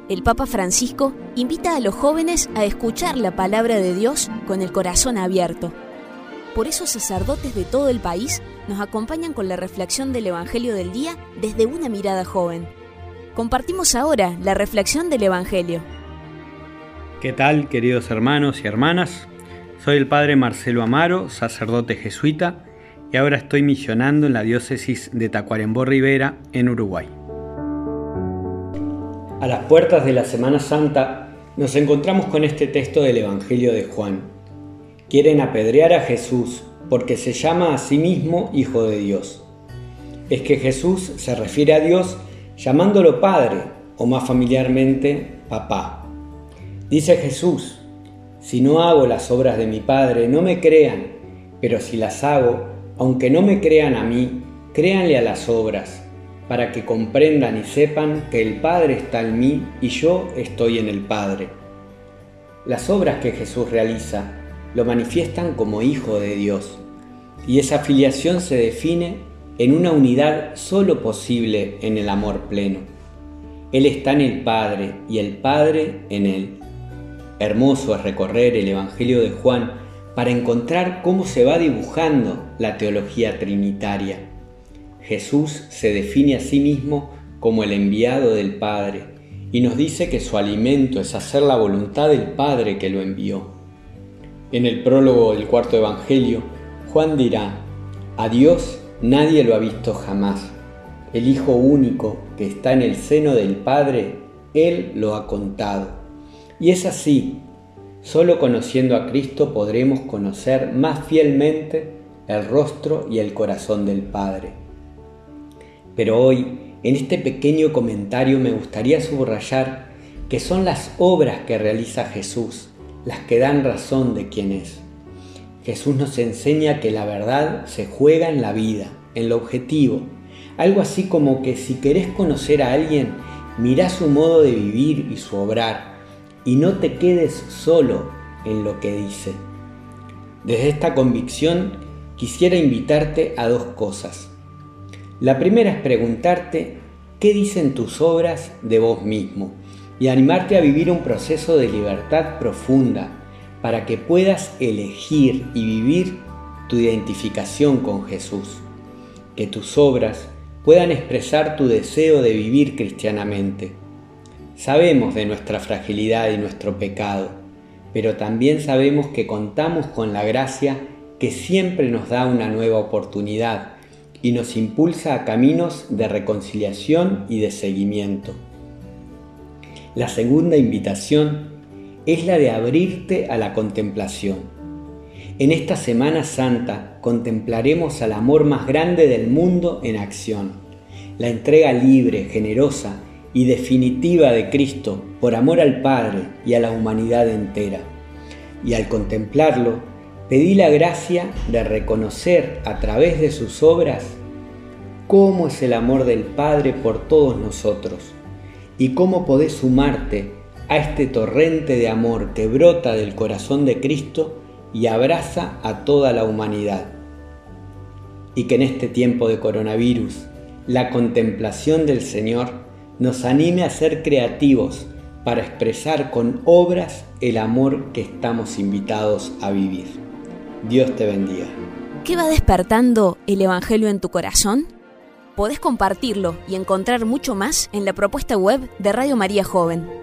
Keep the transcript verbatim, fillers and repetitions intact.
el Papa Francisco invita a los jóvenes a escuchar la palabra de Dios con el corazón abierto. Por eso sacerdotes de todo el país nos acompañan con la reflexión del Evangelio del día desde una mirada joven. Compartimos ahora la reflexión del Evangelio. ¿Qué tal, queridos hermanos y hermanas? Soy el Padre Marcelo Amaro, sacerdote jesuita, y ahora estoy misionando en la diócesis de Tacuarembó Rivera, en Uruguay. A las puertas de la Semana Santa nos encontramos con este texto del Evangelio de Juan. Quieren apedrear a Jesús porque se llama a sí mismo Hijo de Dios. Es que Jesús se refiere a Dios llamándolo Padre, o más familiarmente, Papá. Dice Jesús: si no hago las obras de mi Padre, no me crean, pero si las hago, aunque no me crean a mí, créanle a las obras, para que comprendan y sepan que el Padre está en mí y yo estoy en el Padre. Las obras que Jesús realiza lo manifiestan como Hijo de Dios, y esa filiación se define en una unidad solo posible en el amor pleno. Él está en el Padre y el Padre en Él. Hermoso es recorrer el Evangelio de Juan para encontrar cómo se va dibujando la teología trinitaria. Jesús se define a sí mismo como el enviado del Padre y nos dice que su alimento es hacer la voluntad del Padre que lo envió. En el prólogo del cuarto Evangelio, Juan dirá: a Dios nadie lo ha visto jamás. El Hijo único que está en el seno del Padre, Él lo ha contado. Y es así, solo conociendo a Cristo podremos conocer más fielmente el rostro y el corazón del Padre. Pero hoy, en este pequeño comentario, me gustaría subrayar que son las obras que realiza Jesús las que dan razón de quién es. Jesús nos enseña que la verdad se juega en la vida, en lo objetivo. Algo así como que si querés conocer a alguien, mirá su modo de vivir y su obrar, y no te quedes solo en lo que dice. Desde esta convicción quisiera invitarte a dos cosas. La primera es preguntarte qué dicen tus obras de vos mismo y animarte a vivir un proceso de libertad profunda para que puedas elegir y vivir tu identificación con Jesús. Que tus obras puedan expresar tu deseo de vivir cristianamente. Sabemos de nuestra fragilidad y nuestro pecado, pero también sabemos que contamos con la gracia que siempre nos da una nueva oportunidad y nos impulsa a caminos de reconciliación y de seguimiento. La segunda invitación es la de abrirte a la contemplación. En esta Semana Santa contemplaremos al amor más grande del mundo en acción, la entrega libre, generosa y definitiva de Cristo por amor al Padre y a la humanidad entera. Y al contemplarlo, pedí la gracia de reconocer a través de sus obras cómo es el amor del Padre por todos nosotros y cómo podés sumarte a este torrente de amor que brota del corazón de Cristo y abraza a toda la humanidad. Y que en este tiempo de coronavirus, la contemplación del Señor nos anime a ser creativos para expresar con obras el amor que estamos invitados a vivir. Dios te bendiga. ¿Qué va despertando el Evangelio en tu corazón? Podés compartirlo y encontrar mucho más en la propuesta web de Radio María Joven.